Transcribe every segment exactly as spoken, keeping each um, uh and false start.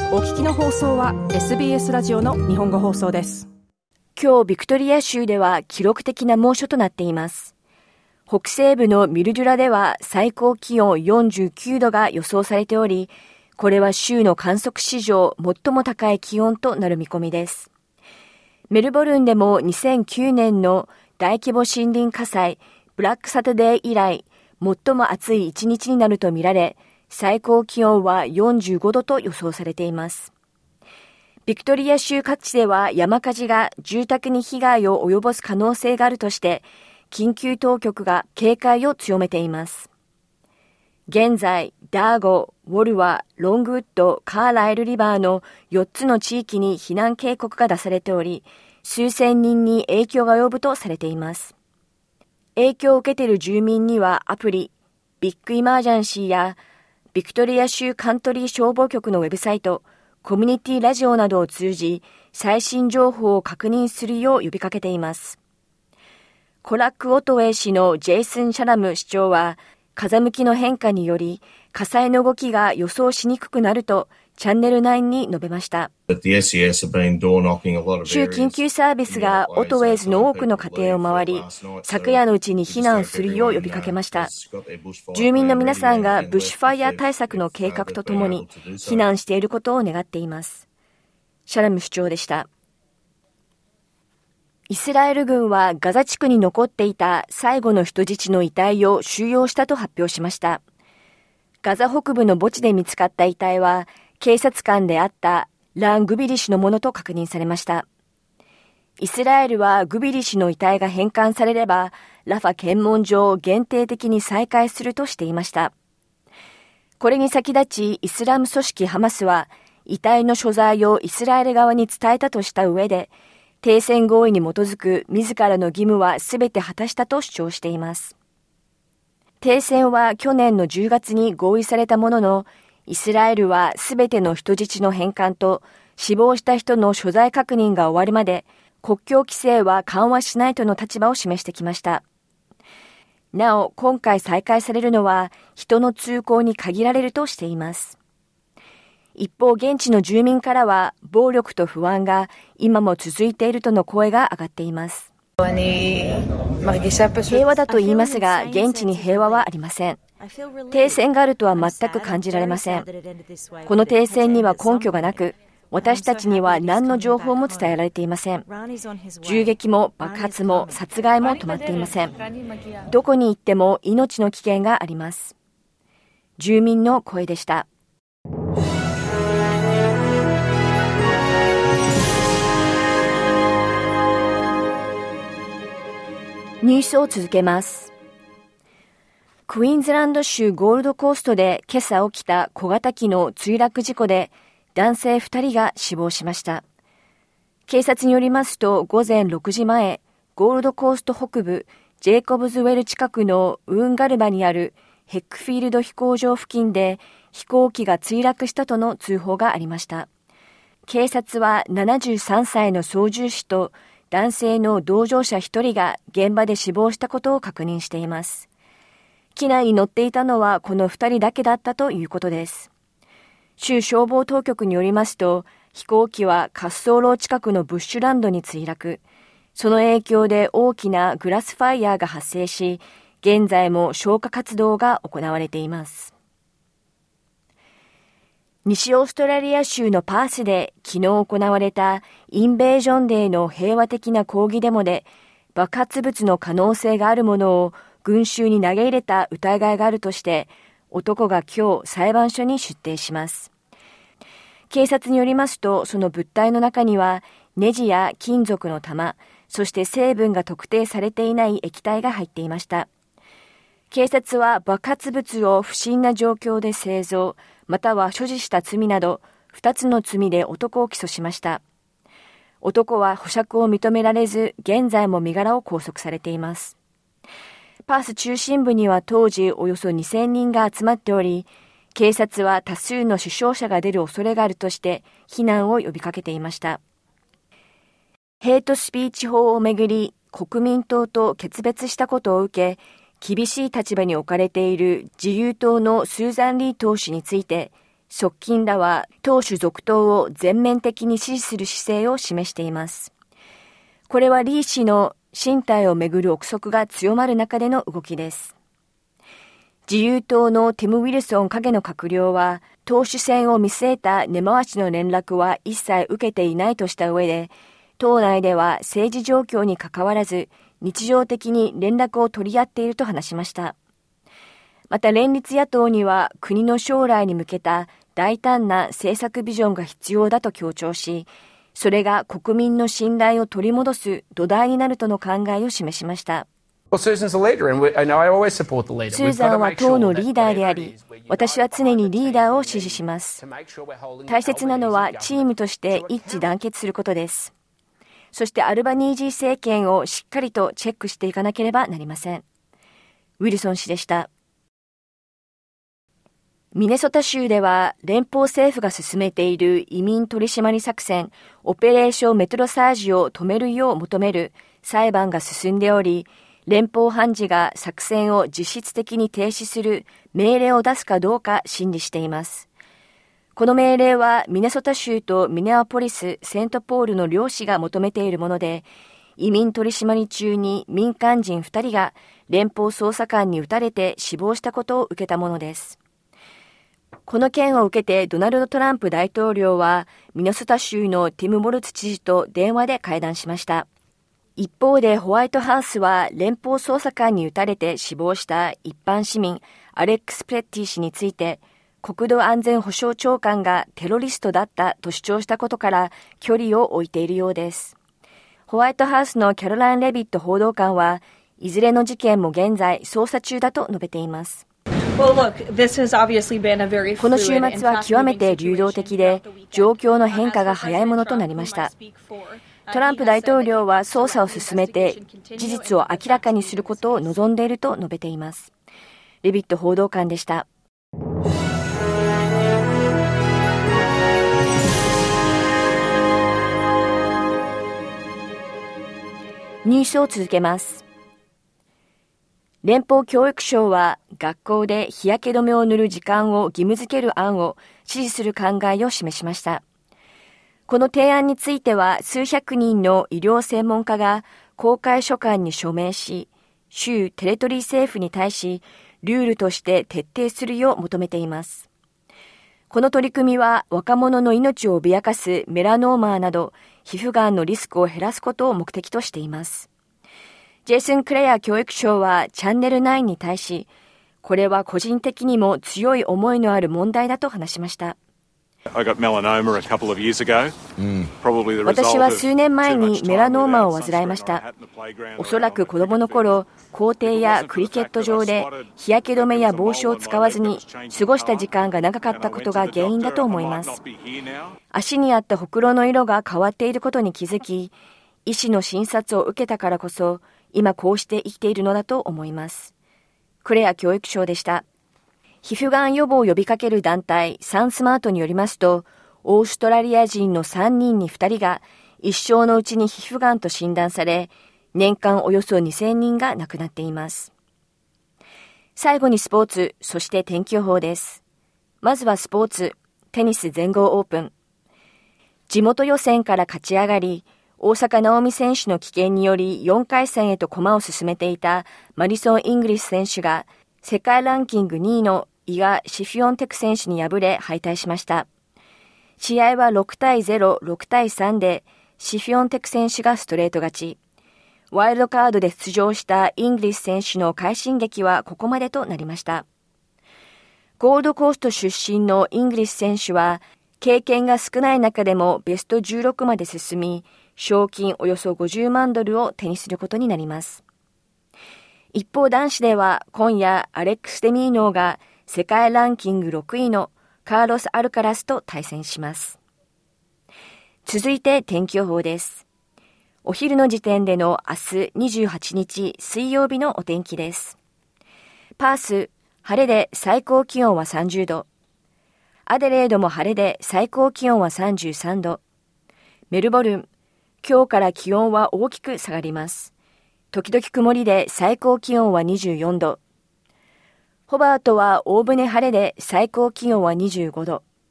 お聞きの放送は エスビーエス ラジオの日本語放送です。 今日ビクトリア州では記録的な猛暑となっています。北西部のミルドゥラでは最高気温よんじゅうきゅうどが予想されており、これは州の観測史上最も高い気温となる見込みです。メルボルンでもにせんきゅうねんの大規模森林火災ブラックサタデー以来、最も暑い一日になるとみられ、最高気温はよんじゅうごどと予想されています。ビクトリア州各地では山火事が住宅に被害を及ぼす可能性があるとして、緊急当局が警戒を強めています。現在、ダーゴ、ウォルワ、ロングウッド、カーライルリバーのよっつの地域に避難警告が出されており、数千人に影響が及ぶとされています。影響を受けている住民にはアプリ、ビッグイマージャンシーやビクトリア州カントリー消防局のウェブサイト、コミュニティラジオなどを通じ、最新情報を確認するよう呼びかけています。コラック・オトウェイ市のジェイスン・シャラム市長は、風向きの変化により、火災の動きが予想しにくくなると、チャンネルナインに述べました。州緊急サービスがオトウェイズの多くの家庭を回り、昨夜のうちに避難するよう呼びかけました。住民の皆さんがブッシュファイヤー対策の計画とともに避難していることを願っています。シャラム市長でした。イスラエル軍はガザ地区に残っていた最後の人質の遺体を収容したと発表しました。ガザ北部の墓地で見つかった遺体は、警察官であったラン・グビリ氏のものと確認されました。イスラエルはグビリ氏の遺体が返還されれば、ラファ検問所を限定的に再開するとしていました。これに先立ち、イスラム組織ハマスは、遺体の所在をイスラエル側に伝えたとした上で、停戦合意に基づく自らの義務はすべて果たしたと主張しています。停戦は去年のじゅうがつに合意されたものの、イスラエルはすべての人質の返還と死亡した人の所在確認が終わるまで国境規制は緩和しないとの立場を示してきました。なお、今回再開されるのは人の通行に限られるとしています。一方、現地の住民からは暴力と不安が今も続いているとの声が上がっています。平和だと言いますが、現地に平和はありません。停戦があるとは全く感じられません。この停戦には根拠がなく、私たちには何の情報も伝えられていません。銃撃も爆発も殺害も止まっていません。どこに行っても命の危険があります。住民の声でした。ニュースを続けます。クイーンズランド州ゴールドコーストで今朝起きた小型機の墜落事故で男性ふたりが死亡しました。警察によりますと午前ろくじまえ、ゴールドコースト北部ジェイコブズウェル近くのウーンガルバにあるヘックフィールド飛行場付近で飛行機が墜落したとの通報がありました。警察はななじゅうさんさいの操縦士と男性の同乗者ひとりが現場で死亡したことを確認しています。機内に乗っていたのはこのふたりだけだったということです。州消防当局によりますと、飛行機は滑走路近くのブッシュランドに墜落。その影響で大きなグラスファイヤーが発生し、現在も消火活動が行われています。西オーストラリア州のパースで昨日行われたインベージョンデーの平和的な抗議デモで、爆発物の可能性があるものを群衆に投げ入れた疑いがあるとして、男が今日裁判所に出廷します。警察によりますと、その物体の中にはネジや金属の玉、そして成分が特定されていない液体が入っていました。警察は爆発物を不審な状況で製造、または所持した罪などふたつの罪で男を起訴しました。男は保釈を認められず、現在も身柄を拘束されています。パース中心部には当時およそにせんにんが集まっており、警察は多数の死傷者が出る恐れがあるとして避難を呼びかけていました。ヘイトスピーチ法をめぐり国民党と決別したことを受け、厳しい立場に置かれている自由党のスーザン・リー党首について、 側近らは党首続投を全面的に支持する姿勢を示しています。これはリー氏の進退をめぐる憶測が強まる中での動きです。自由党のティム・ウィルソン影の閣僚は、党首選を見据えた根回しの連絡は一切受けていないとした上で、党内では政治状況にかかわらず、日常的に連絡を取り合っていると話しました。また連立野党には国の将来に向けた大胆な政策ビジョンが必要だと強調し、それが国民の信頼を取り戻す土台になるとの考えを示しました。スーザンは党のリーダーであり、私は常にリーダーを支持します。大切なのはチームとして一致団結することです。そしてアルバニージー政権をしっかりとチェックしていかなければなりません。ウィルソン氏でした。ミネソタ州では連邦政府が進めている移民取締作戦オペレーションメトロサージを止めるよう求める裁判が進んでおり、連邦判事が作戦を実質的に停止する命令を出すかどうか審理しています。この命令はミネソタ州とミネアポリス、セントポールの両市が求めているもので、移民取締り中に民間人ふたりが連邦捜査官に撃たれて死亡したことを受けたものです。この件を受けてドナルド・トランプ大統領はミネソタ州のティム・モルツ知事と電話で会談しました。一方でホワイトハウスは連邦捜査官に撃たれて死亡した一般市民アレックス・プレッティ氏について国土安全保障長官がテロリストだったと主張したことから距離を置いているようです。ホワイトハウスのキャロライン・レビット報道官はいずれの事件も現在捜査中だと述べています。この週末は極めて流動的で状況の変化が早いものとなりました。トランプ大統領は捜査を進めて事実を明らかにすることを望んでいると述べています。レビット報道官でした。ニュースを続けます。連邦教育省は学校で日焼け止めを塗る時間を義務付ける案を支持する考えを示しました。この提案については数百人の医療専門家が公開書簡に署名し、州テレトリー政府に対しルールとして徹底するよう求めています。この取り組みは若者の命を脅かすメラノーマーなど皮膚がんのリスクを減らすことを目的としています。ジェイソン・クレア教育相はチャンネルナインに対し、これは個人的にも強い思いのある問題だと話しました。私は数年前にメラノーマを患いました。おそらく子供の頃、校庭やクリケット場で日焼け止めや帽子を使わずに過ごした時間が長かったことが原因だと思います。足にあったほくろの色が変わっていることに気づき、医師の診察を受けたからこそ、今こうして生きているのだと思います。クレア教育相でした。皮膚がん予防を呼びかける団体サンスマートによりますと、オーストラリア人のさんにんにふたりが一生のうちに皮膚がんと診断され、年間およそにせんにんが亡くなっています。最後にスポーツ、そして天気予報です。まずはスポーツ、テニス全豪オープン。地元予選から勝ち上がり、大坂なおみ選手の棄権によりよんかい戦へと駒を進めていたマディソン・イングリス選手が世界ランキングにいのイガ・シフィオンテク選手に敗れ敗退しました。試合はろくたいゼロ、ろくたいさんでシフィオンテク選手がストレート勝ち。ワイルドカードで出場したイングリス選手の快進撃はここまでとなりました。ゴールドコースト出身のイングリス選手は経験が少ない中でもベストじゅうろくまで進み、賞金およそごじゅうまんドルを手にすることになります。一方男子では今夜アレックス・デミーノーが世界ランキングろくいのカーロス・アルカラスと対戦します。続いて天気予報です。お昼の時点での明日にじゅうはちにち水曜日のお天気です。パース、晴れで最高気温はさんじゅうど。アデレードも晴れで最高気温はさんじゅうさんど。メルボルン、今日から気温は大きく下がります。時々曇りで最高気温はにじゅうよんど。ホバートはおおむね晴れで最高気温はにじゅうごど。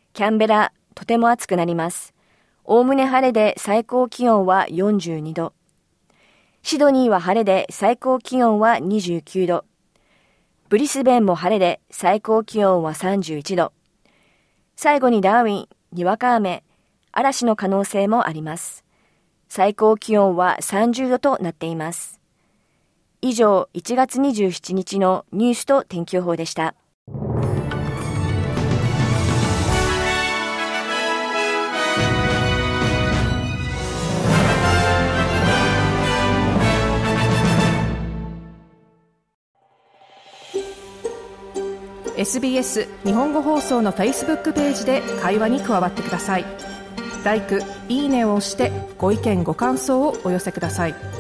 キャンベラ、とても暑くなります。おおむね晴れで最高気温はよんじゅうにど。シドニーは晴れで最高気温はにじゅうきゅうど。ブリスベンも晴れで最高気温はさんじゅういちど。最後にダーウィン、にわか雨、嵐の可能性もあります。最高気温はさんじゅうどとなっています。以上、いちがつにじゅうしちにちのニュースと天気予報でした。 エスビーエス 日本語放送の Facebook ページで会話に加わってください。ライク、いいねを押してご意見ご感想をお寄せください。